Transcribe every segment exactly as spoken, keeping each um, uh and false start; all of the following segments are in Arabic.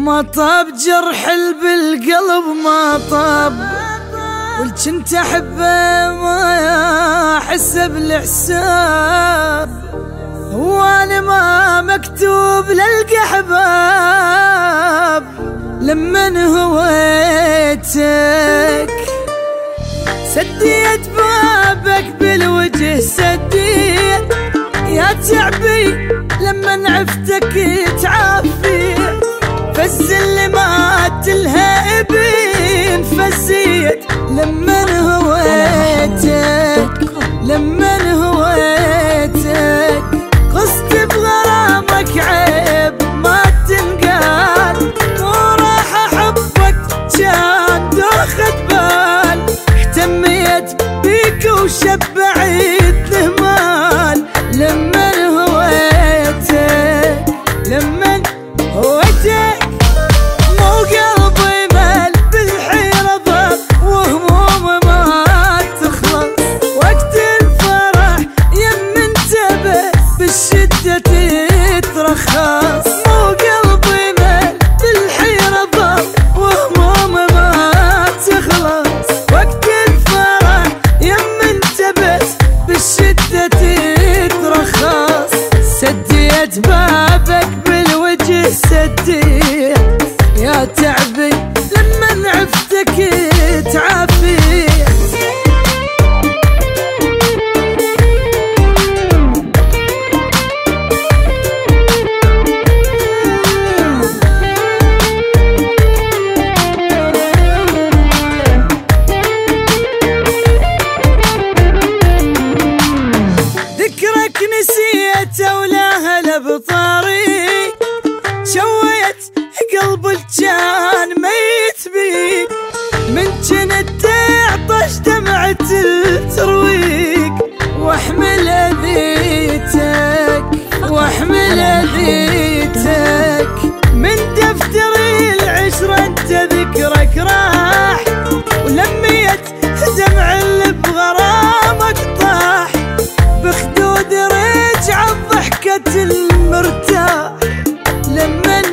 ما طاب جرح بالقلب ما طاب، والجنت احبه ما احس بالحساب، وانا ما مكتوب للقى احباب لمن هويتك. سديت بابك بالوجه سديت يا تعبي لمن عفتك تعافيت، فالزل مات الهائبين فزيت لمن هويتك لمن هويتك. قصت بغرامك عيب ما تنقال، وراح احبك كان دوخة بال، اهتميت بيك وشبعيت لهمال لمن هويتك لمن هويتك. مو قلبي مال بالحيرة ضل وهموم ما تخلص، وقت الفرح يم انتبه بالشدة تترخص. مو قلبي مال بالحيرة ضل وهموم ما تخلص، وقت الفرح يم انتبه بالشدة تترخص. سديت بابك بالوجه سديت يا تعبي لمن عفتك تعافيت. ذكرك نسيت ولا هلا بطاري، شويت قلب الجان ميت بيك، من جنت تعطش دمعة الترويق، واحمل اذيتك واحمل اذيتك. من دفتر العشرة انت ذكرك راح، ولميت دمع اللي بغرامك طاح، بخدود رجع ضحكة المرتاح لمن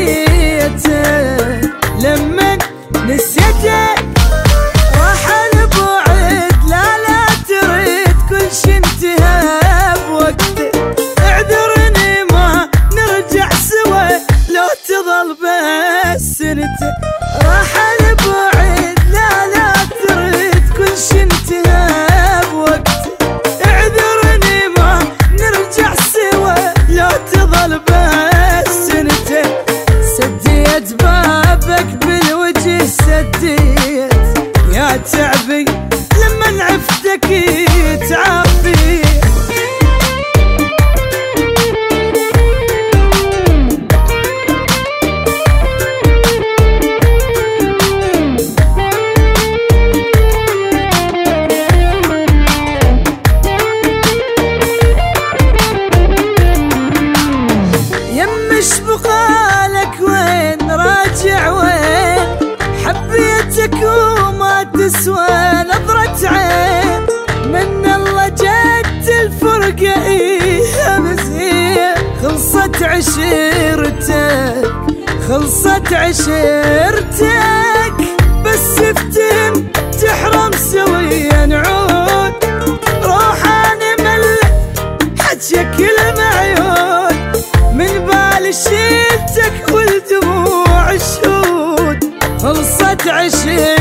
نسيتك لمن نسيتك. راح البعد لا لا تريد كل شي انتهى بوقته، اعذرني ما نرجع سوا لو تظل بس سنته. راح البعد لا لا تريد كل شي انتهى بوقته، اعذرني ما نرجع سوا لو تظل بس سنته. سديت بابك بالوجه سديت يا تعبي لمن عفتك تعافيت. يمش بقالك وين راجع وين، حبيتك وما تسوى نظرة عين، من الله جت الفرقة ايه مزين. خلصت عشيرتك خلصت عشيرتك، بس افتهم تحرم سويا نعود. روح انا ملك حجك المعيود، من بالي شيلتك والدموع الشهود. خلصت عشيرتك